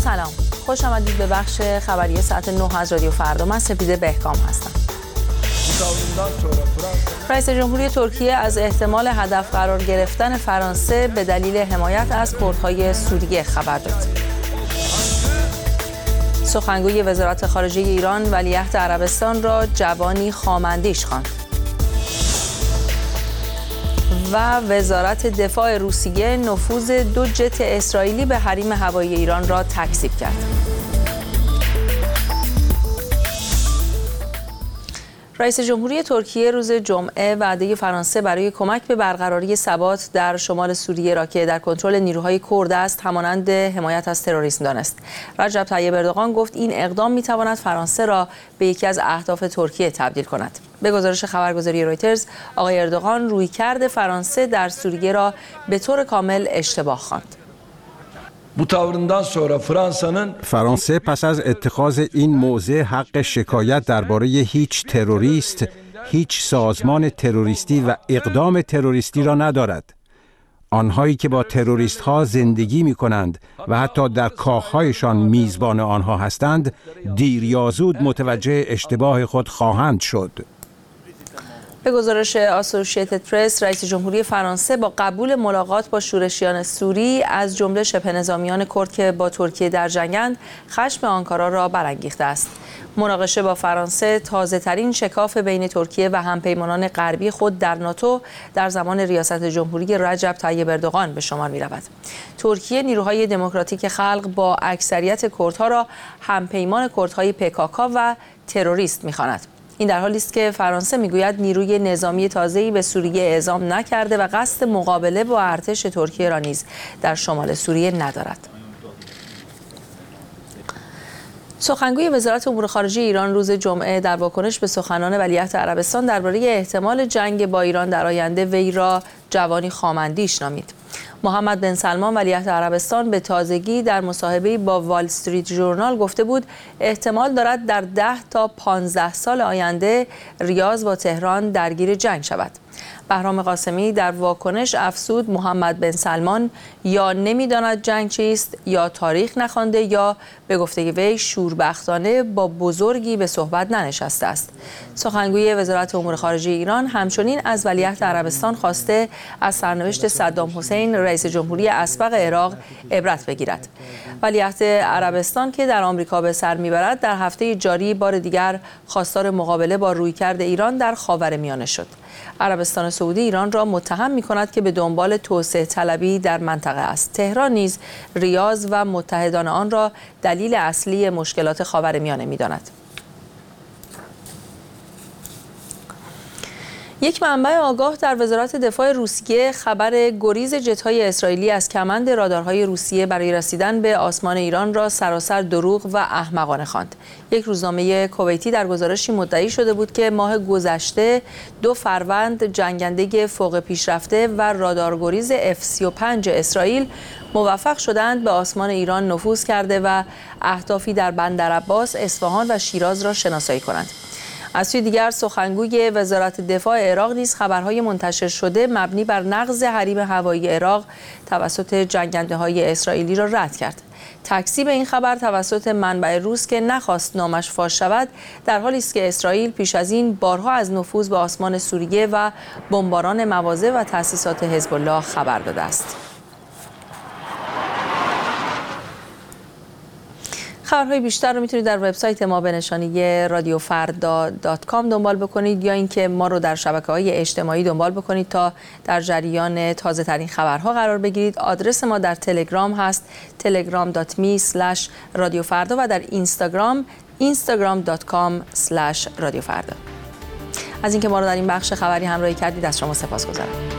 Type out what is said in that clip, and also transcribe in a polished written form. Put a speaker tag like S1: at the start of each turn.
S1: سلام، خوش آمدید به بخش خبری ساعت 9 از رادیو فردا. من سپیده بهکام هستم. رئیس جمهوری ترکیه از احتمال هدف قرار گرفتن فرانسه به دلیل حمایت از کردهای سوریه خبر داد. سخنگوی وزارت خارجه ایران ولیعهد عربستان را جوانی خامندیش خواند. و وزارت دفاع روسیه نفوذ 2 جت اسرائیلی به حریم هوایی ایران را تکذیب کرد. رئیس جمهوری ترکیه روز جمعه وعده فرانسه برای کمک به برقراری ثبات در شمال سوریه را که در کنترل نیروهای کرد است همانند حمایت از تروریسم دانست. رجب طیب اردوغان گفت این اقدام می‌تواند فرانسه را به یکی از اهداف ترکیه تبدیل کند. به گزارش خبرگزاری رویترز، آقای اردوغان رویکرد فرانسه در سوریه را به طور کامل اشتباه خواند.
S2: فرانسه پس از اتخاذ این موضع حق شکایت درباره هیچ تروریست، هیچ سازمان تروریستی و اقدام تروریستی را ندارد. آنهایی که با تروریست ها زندگی می کنند و حتی در کاخهایشان میزبان آنها هستند، دیر یا زود متوجه اشتباه خود خواهند شد.
S1: به گزارش آسوشییتد پرس، رئیس جمهوری فرانسه با قبول ملاقات با شورشیان سوری از جمله شبه نظامیان کرد که با ترکیه در جنگند، خشم آنکارا را برانگیخته است. مناقشه با فرانسه تازه‌ترین شکاف بین ترکیه و همپیمانان غربی خود در ناتو در زمان ریاست جمهوری رجب طیب اردوغان به شمار می‌رود. ترکیه نیروهای دموکراتیک خلق با اکثریت کردها را همپیمان کردهای PKK و تروریست می‌خواند. این در حالی است که فرانسه میگوید نیروی نظامی تازه‌ای به سوریه اعزام نکرده و قصد مقابله با ارتش ترکیه را نیز در شمال سوریه ندارد. سخنگوی وزارت امور خارجه ایران روز جمعه در واکنش به سخنان ولیعهد عربستان درباره احتمال جنگ با ایران در آینده وی را جوانی خامندیش نامید. محمد بن سلمان ولیعهد عربستان به تازگی در مصاحبه‌ای با وال استریت ژورنال گفته بود احتمال دارد در 10 تا 15 سال آینده ریاض با تهران درگیر جنگ شود. بهرام قاسمی در واکنش افزود محمد بن سلمان یا نمیداند جنگ چیست یا تاریخ نخوانده یا به گفته وی شوربختانه با بزرگی به صحبت ننشسته است. سخنگوی وزارت امور خارجه ایران همچنین از ولیعهد عربستان خواسته از سرنوشت صدام حسین رئیس جمهوری اسبق عراق عبرت بگیرد. ولیعهد عربستان که در آمریکا به سر میبرد در هفته جاری بار دیگر خواستار مقابله با رویکرد ایران در خاورمیانه شد. عربستان سعودی ایران را متهم می‌کند که به دنبال توسعه طلبی در منطقه است. تهران نیز ریاض و متحدان آن را دلیل اصلی مشکلات خاورمیانه می‌داند. یک منبع آگاه در وزارت دفاع روسیه خبر گریز جت‌های اسرائیلی از کمند رادارهای روسیه برای رسیدن به آسمان ایران را سراسر دروغ و احمقانه خواند. یک روزنامه کویتی در گزارشی مدعی شده بود که ماه گذشته 2 فروند جنگنده فوق پیشرفته و رادارگریز F-35 اسرائیل موفق شدند به آسمان ایران نفوذ کرده و اهدافی در بندرعباس، اصفهان و شیراز را شناسایی کنند. از سوی دیگر سخنگوی وزارت دفاع عراق نیز خبرهای منتشر شده مبنی بر نقض حریم هوایی عراق توسط جنگنده‌های اسرائیلی را رد کرد. تکذیب این خبر توسط منبع روس که نخواست نامش فاش شود در حالی است که اسرائیل پیش از این بارها از نفوذ به آسمان سوریه و بمباران مواضع و تأسیسات حزب الله خبر داده است. خبرهای بیشتر رو میتونید در وبسایت ما به نشانی radiofarda.com دنبال بکنید یا اینکه ما رو در شبکه‌های اجتماعی دنبال بکنید تا در جریان تازه ترین خبرها قرار بگیرید. آدرس ما در تلگرام هست telegram.me/radiofarda و در اینستاگرام instagram.com/radiofarda. از اینکه ما رو در این بخش خبری همراهی کردید از شما سپاسگزارم.